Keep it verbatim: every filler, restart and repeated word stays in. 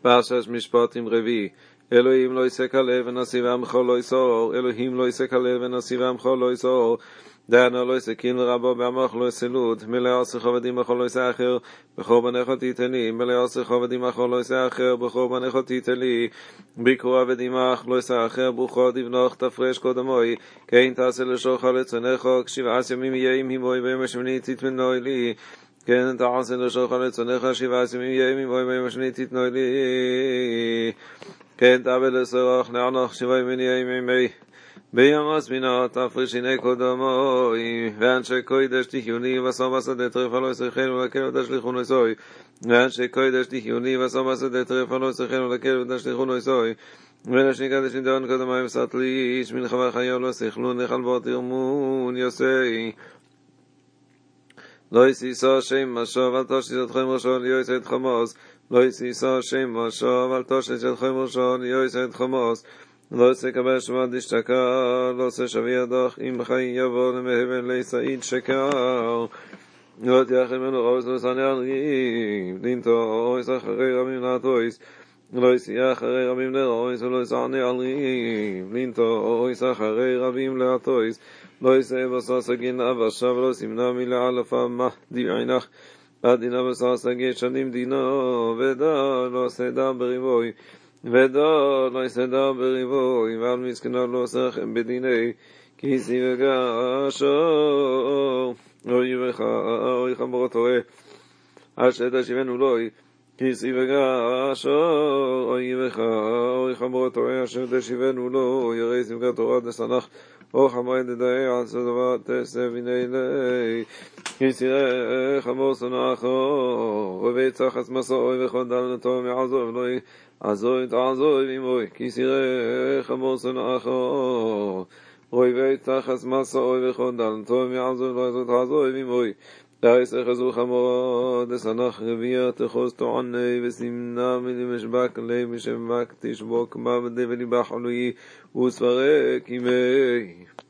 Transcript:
פרשת משפטים רביעי. אלוהים לא יסק הלב ונשיא ועמך לא יסור. אלוהים לא יסק הלב ונשיא ועמך לא יסור. דענו לא יסקין לרבו בעמך לא יסלות. מלא עשך עבדים אחו לא יסאחר. בכל בניך תיתן לי. מלא עשך עבדים אחו לא יסאחר. בכל בניך תיתן לי. ביקרו עבדים אח לא יסאחר. ברוכו דבנוך תפרש קודמוי. כן תעשה לשוך לצונך. כשבעת ימים יהיה עם הימוי ביום השמיני תתמנוי לי. כן תעשה לשוך לצונך. שבעת ימים יהיה עם הימוי ביום השמיני תתנוי לי. כן תעבד לסרח נענוך שבע ימים יהיה עם הימי. ביום הסמינה תפריש הנה קודמוי. ואנשי קוידש תחיוני וסום בשדה טרפה לא יסריכן ולקל ותשליחו נויסוי. ואנשי קוידש תחיוני וסום בשדה טרפה לא יסריכן ולקל ותשליחו נויסוי. ונשני קדש נדון קודמי וסתלי איש מן חבר חיו לא שיחלו נחל בו תרמון יוסי. לא יסיסו שם משוב אל תושת אתכם ראשון יויסד חמוס. לא יסיסו שם משוב אל תושת אתכם ראשון יויסד חמוס. לא יסק בשמד דשתקה, לא עושה שבי דוח, אם בחי יבוא למהבן ליסעיד שקר. לא תיאכל ממנו ראוס לא סעני ערים, לינטו ראוס אחרי רמים לעטויס. לא יסיע אחרי רמים לראוס ולא יסעני ערים, לינטו ראוס אחרי רבים לעטויס. לא יסע בסע סגין אבא שב ולא סימנה מילה אלפה מה דיעינך. עדינה בסע סגין שנים דינו, ודה לא סדה בריבוי. ודו לא יסדר בריבוי, ועל מסכנו לא עושה בדיני, כיסי וגשו, אוי לך, אוי חמור תורה, אשר תשיבנו לוי, כיסי וגשו, אוי לך, אוי חמור תורה, אשר תשיבנו לוי, יראי סמכת תורה דסנח, או חמור דדאי, עשו דבר תסב הנה לי, כיסי חמור סונחו, ובית צחס מסו, אוי וכל דלנתו מעזוב, לא עזוי תעזוי וימוי, כי סירה חמור סונאחו. רוי ויתחס מסע אוי וכל דלנתו מעזוי לא עזוי תעזוי וימוי. דאיס חזו חמור דסנח רביע תחוס תועני וסימנה מלמשבק לי משבק תשבוק מה בדי וליבח עלוי וספרק ימי.